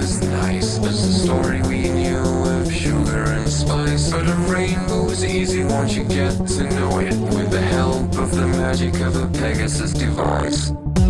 as nice as the story we knew of sugar and spice. But a rainbow is easy once you get to know it, with the help of the magic of a Pegasus device.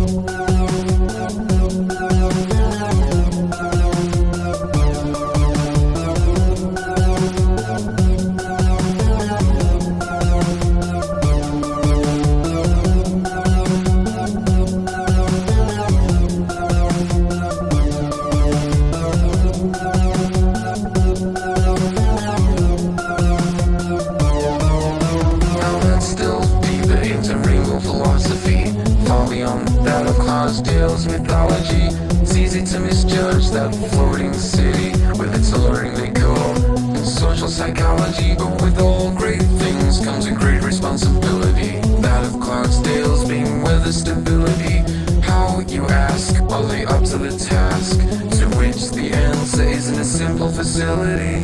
Far beyond that of Clydesdale's mythology, it's easy to misjudge that floating city with its alluring decor and social psychology. But with all great things comes a great responsibility, that of Clydesdale's being weather stability. How, you ask, are they up to the task? To which the answer isn't a simple facility.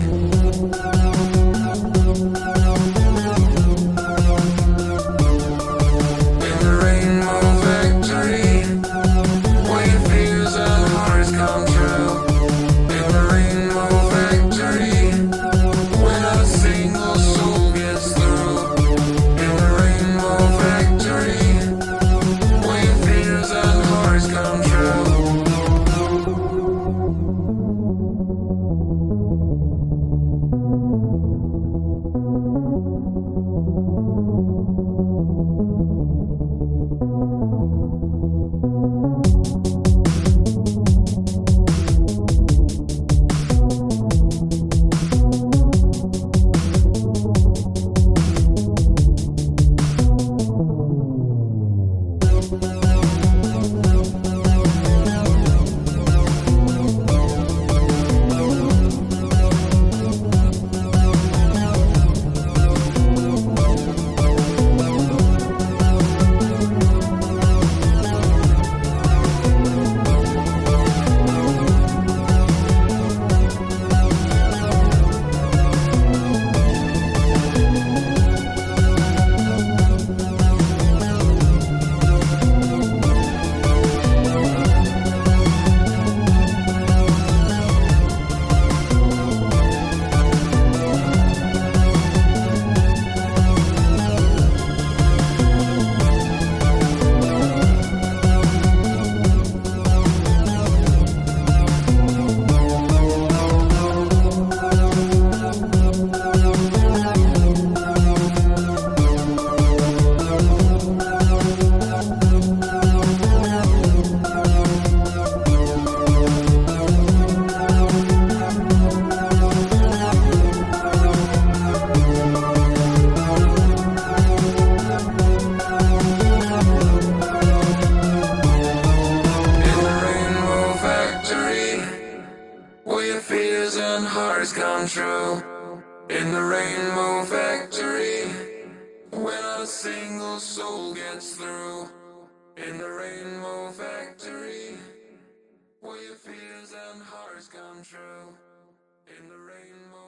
Fears and hearts come true in the Rainbow Factory, where not a single soul gets through. In the Rainbow Factory, where your fears and hearts come true. In the Rainbow